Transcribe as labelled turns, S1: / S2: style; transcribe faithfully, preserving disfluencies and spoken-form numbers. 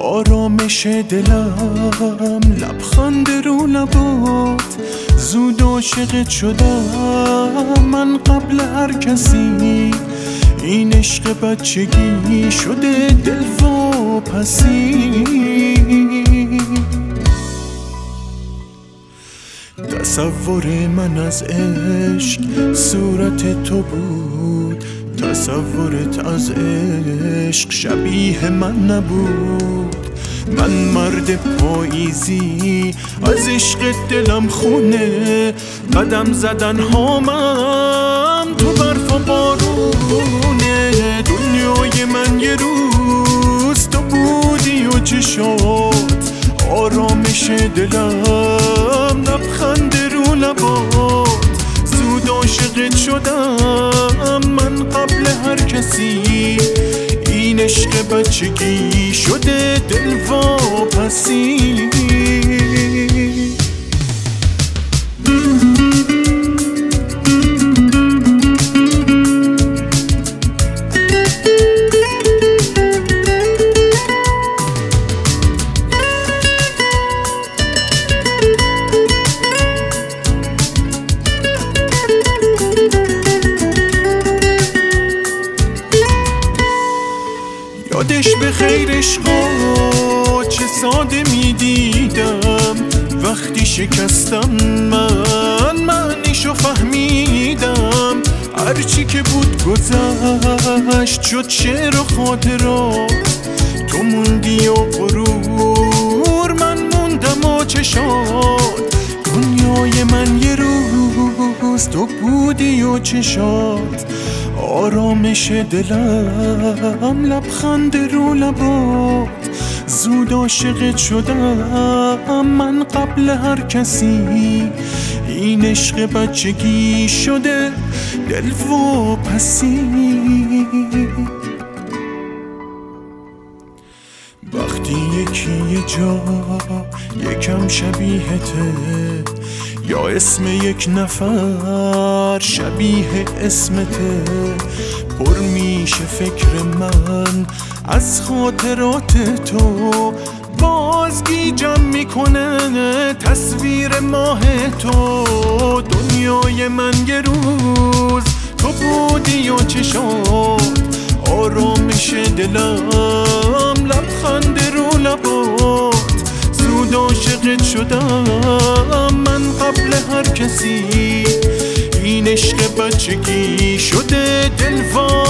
S1: آرامش دلم لبخند رو لبات، زود عاشقت شدم من قبل هر کسی. این عشق بچگی شده دل واپسی. تصور من از عشق صورت تو بود، تصورت از عشق شبیه من نبود. من مرد پاییزی از عشق دلم خونه، قدم زدن هامم تو برف و بارونه. دنیای من یه روز تو بودی و چشات، آرامش دلم لبخند رو لبات. زود عاشقت شدم من قبل هر کسی. این عشق بچگی شده دل واپسی. یادش به خیر عشقا چه ساده می دیدم، وقتی شکستم من معنیشو فهمیدم. هرچی که بود گذشت شد شعر و خاطرات، تو موندی و غرور من موندم و چشات. دنیای من یه روز تو بودی و چشات، آرامش دلم لبخند رو لبات. زود عاشقت شدم من قبل هر کسی. این عشق بچگی شده دل واپسی. وقتی یکی یه جا یکم شبیهته، یا اسم یک نفر شبیه اسمته، پر میشه فکر من از خاطرات تو. باز گیجم میکنه تصویر ماه تو. دنیای من یه روز تو بودی و چشات، آرامش دلم لبخند رو لبات. زود عاشقت شدم من قبل هر کسی. این عشق بچگی شده دل